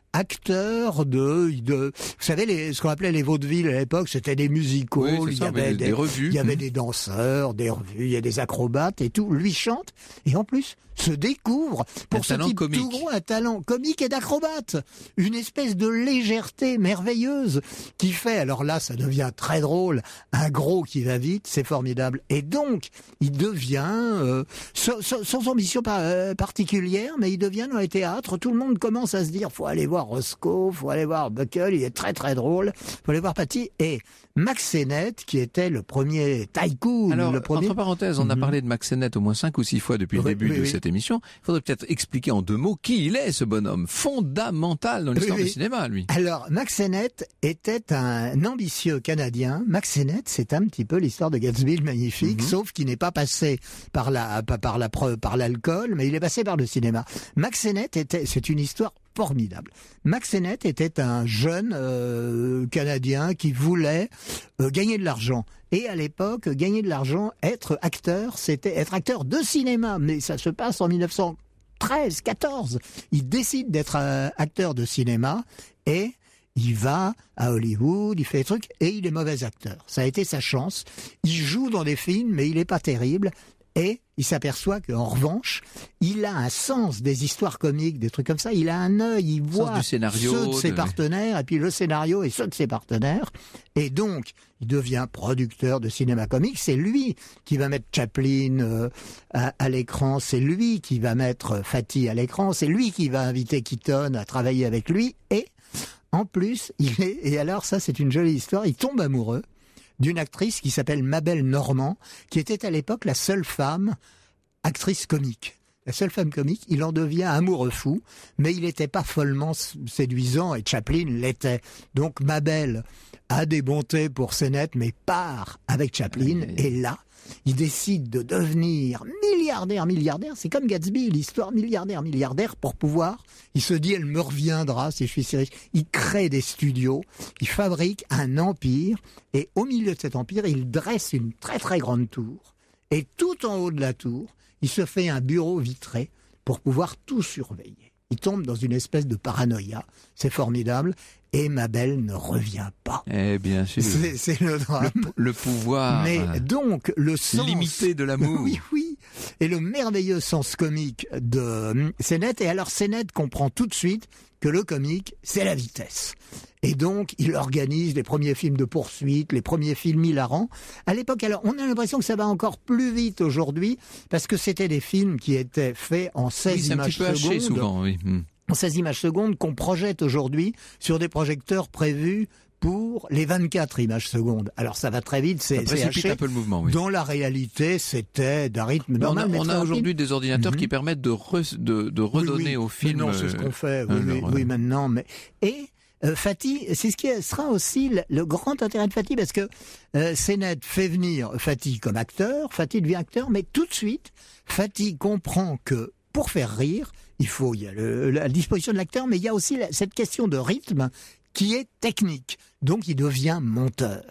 acteur de, de, vous savez, les, ce qu'on appelait les vaudevilles à l'époque, c'était des musicals, Oui, c'est il y ça, avait des, des, des revues. il y avait Mmh. des danseurs, des revues, il y a des acrobates et tout. Lui chante et en plus se découvre pour Un ce talent type comique. tout gros un talent comique et d'acrobate, une espèce de légèreté merveilleuse qui fait. Alors là, ça devient très drôle. Un gros qui va vite, c'est formidable. Et donc, il devient euh, sans, sans, sans ambition par, euh, particulière, mais il devient dans les théâtres. Tout le monde commence à se dire, faut aller voir Roscoe, faut aller voir Buckle, il est très très drôle. Faut aller voir Patty et Mack Sennett, qui était le premier tycoon, Alors, le premier. entre parenthèses, on a Mhm. parlé de Mack Sennett au moins cinq ou six fois depuis Oui, le début oui, de oui. cette émission. Il faudrait peut-être expliquer en deux mots qui il est, ce bonhomme fondamental dans l'histoire Oui, du oui. cinéma, lui. Alors, Mack Sennett était un ambitieux Canadien. Mack Sennett, c'est un petit peu l'histoire de Gatsby le Magnifique, Mhm. sauf qu'il n'est pas passé par la, pas par la, pre- par l'alcool, mais il est passé par le cinéma. Mack Sennett était, c'est une histoire formidable. Mack Sennett était un jeune euh, Canadien qui voulait euh, gagner de l'argent. Et à l'époque, gagner de l'argent, être acteur, c'était être acteur de cinéma. Mais ça se passe en mille neuf cent treize, quatorze. Il décide d'être euh, acteur de cinéma et il va à Hollywood, il fait des trucs et il est mauvais acteur. Ça a été sa chance. Il joue dans des films, mais il est pas terrible. Et il s'aperçoit qu'en revanche, il a un sens des histoires comiques, des trucs comme ça. Il a un œil, il voit du scénario, ceux de ses de- partenaires, et puis le scénario et ceux de ses partenaires. Et donc, il devient producteur de cinéma comique. C'est lui qui va mettre Chaplin euh, à, à l'écran. C'est lui qui va mettre Fatty à l'écran. C'est lui qui va inviter Keaton à travailler avec lui. Et en plus, il est, et alors ça, c'est une jolie histoire, il tombe amoureux d'une actrice qui s'appelle Mabel Normand, qui était à l'époque la seule femme actrice comique. La seule femme comique, il en devient amoureux fou, mais il n'était pas follement séduisant, et Chaplin l'était. Donc Mabel a des bontés pour Sennett, mais part avec Chaplin, Aïe, aïe, aïe. et là, il décide de devenir milliardaire, milliardaire. C'est comme Gatsby, l'histoire milliardaire, milliardaire, pour pouvoir, il se dit, elle me reviendra si je suis si riche. Il crée des studios, il fabrique un empire, et au milieu de cet empire, il dresse une très très grande tour. Et tout en haut de la tour, il se fait un bureau vitré pour pouvoir tout surveiller. Il tombe dans une espèce de paranoïa, c'est formidable, et Mabel ne revient pas. Eh bien sûr. C'est, c'est le drame. Le, le pouvoir Mais euh, donc, le sens... limité de l'amour. Oui, oui. Et le merveilleux sens comique de hum, Sennett. Et alors, Sennett comprend tout de suite que le comique, c'est la vitesse. Et donc, il organise les premiers films de poursuite, les premiers films hilarants. À l'époque, alors, on a l'impression que ça va encore plus vite aujourd'hui, parce que c'était des films qui étaient faits en seize oui, c'est un images petit peu haché secondes. souvent, oui. Hmm. En seize images secondes qu'on projette aujourd'hui sur des projecteurs prévus pour les vingt-quatre images secondes. Alors ça va très vite, Ça c'est, c'est précipite haché. un peu le mouvement, oui. Dans la réalité, c'était d'un rythme Mais on normal. a, mais on très a rapide. aujourd'hui des ordinateurs Mhm. qui permettent de, re- de, de redonner Oui, oui. au film. Mais non, c'est ce qu'on fait. Oui, euh, oui, leur, oui, euh, maintenant. Mais et euh, Fatty, c'est ce qui sera aussi le, le grand intérêt de Fatty, parce que euh, Sennett fait venir Fatty comme acteur. Fatty devient acteur, mais tout de suite, Fatty comprend que pour faire rire, il faut, il y a le, la disposition de l'acteur, mais il y a aussi la, cette question de rythme qui est technique. Donc il devient monteur.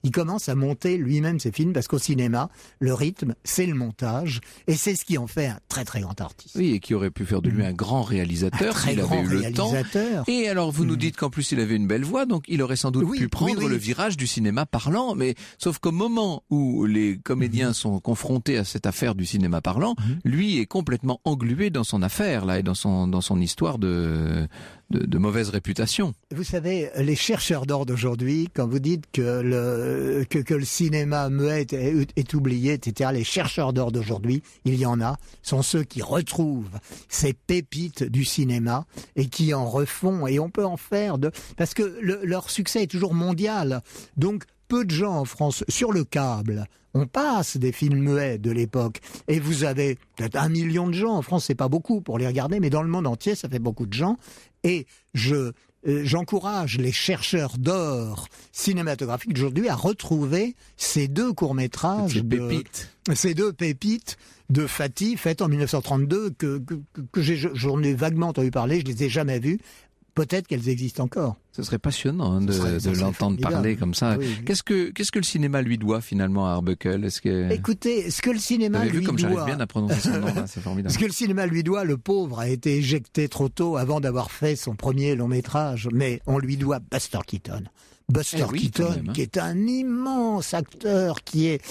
il commence à monter lui-même ses films, parce qu'au cinéma, le rythme, c'est le montage, et c'est ce qui en fait un très très grand artiste. Oui, et qui aurait pu faire de lui un grand réalisateur s'il avait eu le temps. Et alors, vous mmh. nous dites qu'en plus, il avait une belle voix, donc il aurait sans doute oui, pu prendre oui, oui. le virage du cinéma parlant, mais sauf qu'au moment où les comédiens mmh. sont confrontés à cette affaire du cinéma parlant, mmh. lui est complètement englué dans son affaire, là, et dans son, dans son histoire de... De, de mauvaise réputation. Vous savez, les chercheurs d'or d'aujourd'hui, quand vous dites que le, que, que le cinéma muet est, est, est oublié, et cetera, les chercheurs d'or d'aujourd'hui, il y en a, sont ceux qui retrouvent ces pépites du cinéma et qui en refont, et on peut en faire de... Parce que le, leur succès est toujours mondial. Donc, peu de gens en France, sur le câble, on passe des films muets de l'époque, et vous avez peut-être un million de gens, en France c'est pas beaucoup pour les regarder, mais dans le monde entier ça fait beaucoup de gens, et je euh, j'encourage les chercheurs d'or cinématographiques d'aujourd'hui à retrouver ces deux courts-métrages, ces pépites, de, ces deux pépites de Fati, faites en mille neuf cent trente-deux, que, que, que j'ai, j'en ai vaguement entendu parler, je les ai jamais vus. Peut-être qu'elles existent encore. Ce serait passionnant hein, de, serait, de l'entendre parler comme ça. Oui, oui. Qu'est-ce que qu'est-ce que le cinéma lui doit finalement à Arbuckle? Est-ce que écoutez, ce que le cinéma Vous avez lui vu comme doit, j'arrive bien à prononcer son nom, là, c'est formidable. Ce que le cinéma lui doit, le pauvre a été éjecté trop tôt avant d'avoir fait son premier long métrage, mais on lui doit Buster Keaton. Buster eh oui, Keaton, même, hein. qui est un immense acteur, qui est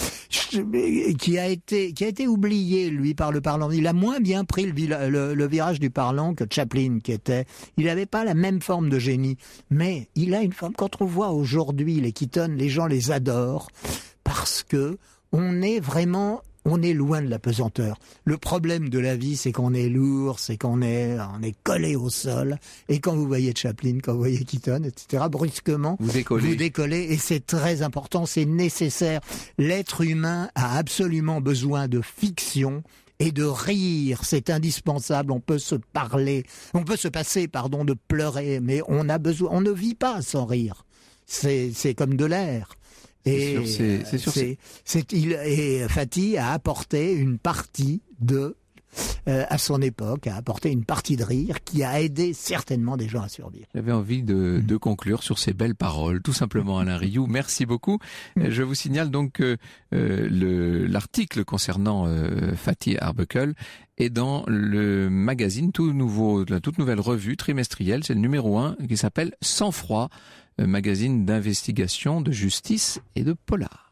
qui a été qui a été oublié lui par le parlant. Il a moins bien pris le, le, le virage du parlant que Chaplin, qui était. Il n'avait pas la même forme de génie, mais il a une forme. Quand on voit aujourd'hui les Keaton, les gens les adorent parce que on est vraiment on est loin de la pesanteur. Le problème de la vie, c'est qu'on est lourd, c'est qu'on est, on est collé au sol. Et quand vous voyez Chaplin, quand vous voyez Keaton, et cetera, brusquement, vous décollez. Vous décollez, et c'est très important, c'est nécessaire. L'être humain a absolument besoin de fiction et de rire. C'est indispensable. On peut se parler, on peut se passer, pardon, de pleurer, mais on a besoin, on ne vit pas sans rire. C'est, c'est comme de l'air. Et c'est sûr, c'est, c'est sûr, c'est, c'est, il, et Fati a apporté une partie de, euh, à son époque, a apporté une partie de rire qui a aidé certainement des gens à survivre. J'avais envie de, de conclure sur ces belles paroles, tout simplement Alain Rioux. Merci beaucoup. Je vous signale donc que euh, le, l'article concernant euh, Fati Arbuckle est dans le magazine tout nouveau, la toute nouvelle revue trimestrielle, c'est le numéro un, qui s'appelle Sang froid, magazine d'investigation, de justice et de polar.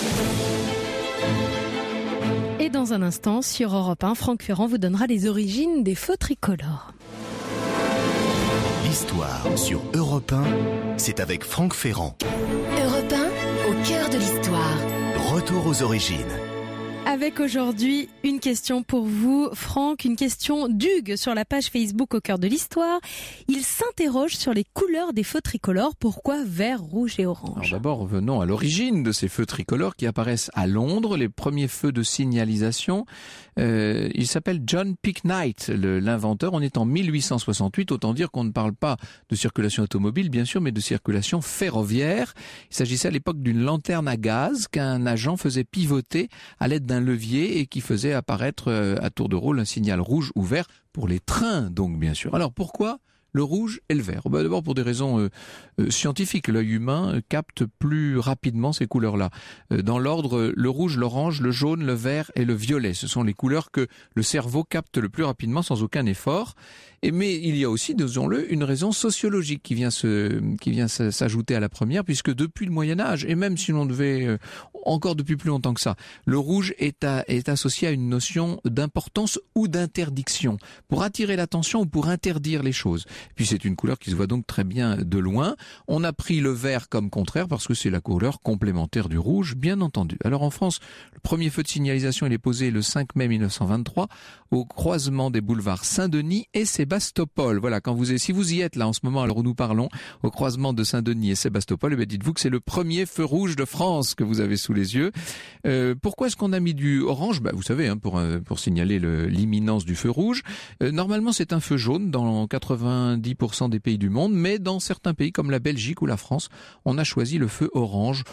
Et dans un instant, sur Europe un, Franck Ferrand vous donnera les origines des feux tricolores. L'histoire sur Europe un, c'est avec Franck Ferrand. Europe un, au cœur de l'histoire. Retour aux origines. Avec aujourd'hui une question pour vous, Franck, une question d'Hugues sur la page Facebook Au cœur de l'histoire. Il s'interroge sur les couleurs des feux tricolores. Pourquoi vert, rouge et orange? Alors d'abord, revenons à l'origine de ces feux tricolores qui apparaissent à Londres, les premiers feux de signalisation. Euh, il s'appelle John Picknight, le, l'inventeur. On est en mille huit cent soixante-huit, autant dire qu'on ne parle pas de circulation automobile, bien sûr, mais de circulation ferroviaire. Il s'agissait à l'époque d'une lanterne à gaz qu'un agent faisait pivoter à l'aide d'un levier et qui faisait apparaître à tour de rôle un signal rouge ou vert pour les trains, donc bien sûr. Alors pourquoi le rouge et le vert? Ben, d'abord pour des raisons euh, euh, scientifiques. L'œil humain euh, capte plus rapidement ces couleurs-là. Euh, dans l'ordre, le rouge, l'orange, le jaune, le vert et le violet. Ce sont les couleurs que le cerveau capte le plus rapidement sans aucun effort. Et mais il y a aussi, disons-le, une raison sociologique qui vient se, qui vient s'ajouter à la première, puisque depuis le Moyen-Âge, et même si l'on devait euh, encore depuis plus longtemps que ça, le rouge est, à, est associé à une notion d'importance ou d'interdiction, pour attirer l'attention ou pour interdire les choses. Puis c'est une couleur qui se voit donc très bien de loin. On a pris le vert comme contraire parce que c'est la couleur complémentaire du rouge, bien entendu. Alors en France, le premier feu de signalisation il est posé le cinq mai mille neuf cent vingt-trois au croisement des boulevards Saint-Denis et Sébastopol. Voilà, quand vous si vous y êtes là en ce moment, alors où nous parlons, au croisement de Saint-Denis et Sébastopol, eh bien dites-vous que c'est le premier feu rouge de France que vous avez sous les yeux. Euh, pourquoi est-ce qu'on a mis du orange? Bah, vous savez, hein, pour pour signaler le, l'imminence du feu rouge. Euh, normalement, c'est un feu jaune dans quatre-vingt-dix pour cent des pays du monde, mais dans certains pays comme la Belgique ou la France, on a choisi le feu orange.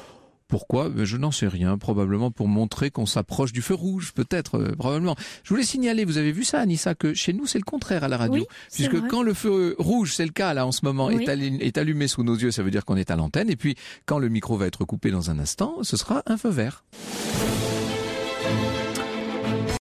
Pourquoi? Je n'en sais rien. Probablement pour montrer qu'on s'approche du feu rouge, peut-être, euh, probablement. Je voulais signaler, vous avez vu ça, Anissa, que chez nous c'est le contraire à la radio, oui, puisque vrai. Quand le feu rouge, c'est le cas là en ce moment, Oui. est, allumé, est allumé sous nos yeux, ça veut dire qu'on est à l'antenne. Et puis quand le micro va être coupé dans un instant, ce sera un feu vert.